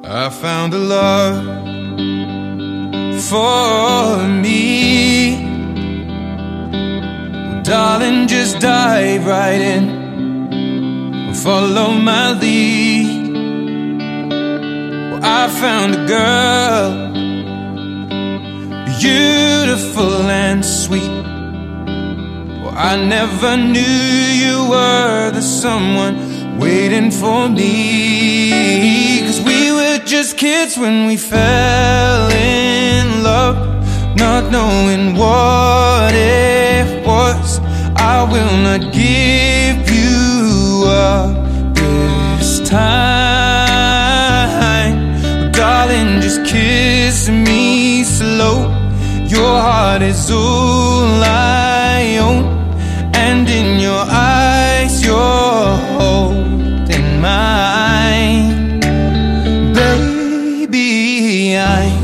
I found a love for me. Well, darling, just dive right in and follow my lead. Well, I found a girl, beautiful and sweet. Well, I never knew you were the someone waiting for me. 'Cause we were just kids when we fell in love, not knowing what it was. I will not give you up this time. Darling, just kiss me slow. Your heart is all I own, and in your eyes you're holding mine. Baby, I'm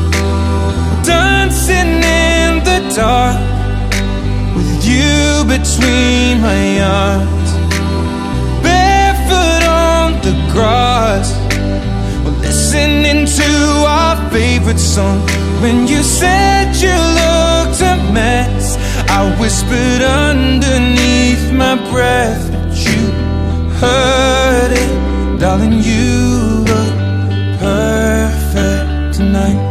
dancing in the dark with you between my arms, barefoot on the grass, listening to our favorite song. When you said you looked a mess, I whispered underneath my breath, but you heard it. Darling, you look perfect tonight.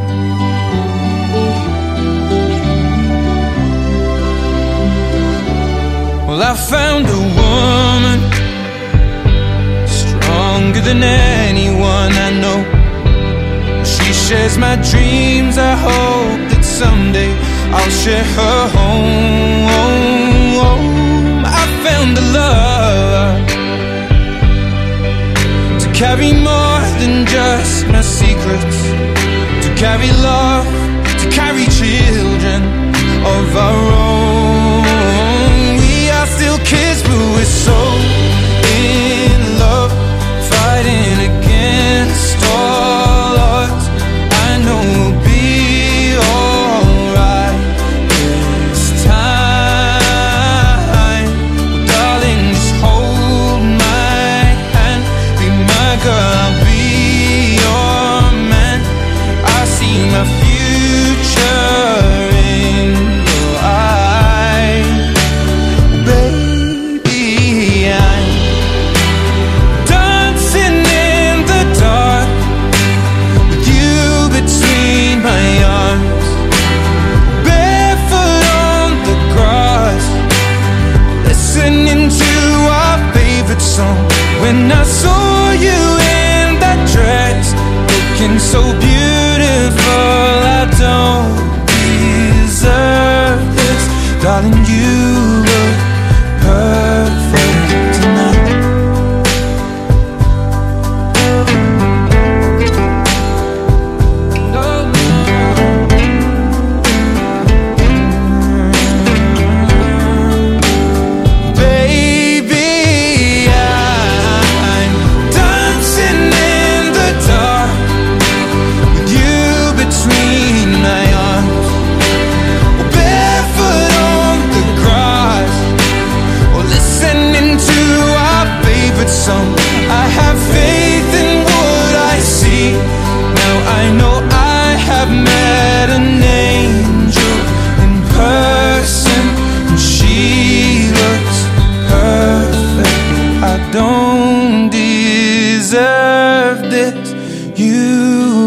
Well, I found a woman stronger than anyone I know. She shares my dreams. I hope that someday I'll share her home. I found a love to carry more than just my secrets, to carry love, to carry children of our own. We are still kids, but we're so in love, fighting against all odds. I know we'll be alright this time. Well, darling, just hold my hand, be my girl, I'll be your man. I see my future in your eyes. Baby, I'm dancing in the dark with you between my arms, barefoot on the grass, listening to our favorite song. When I saw you in that dress, looking so beautiful, I don't deserve this. Darling, you look perfect tonight. Baby, I'm dancing in the dark with you between my arms, barefoot on the grass, or listening to our favorite song. I have faith in what I see. Now I know I have met an angel in person, and she looks perfect. I don't deserve this. You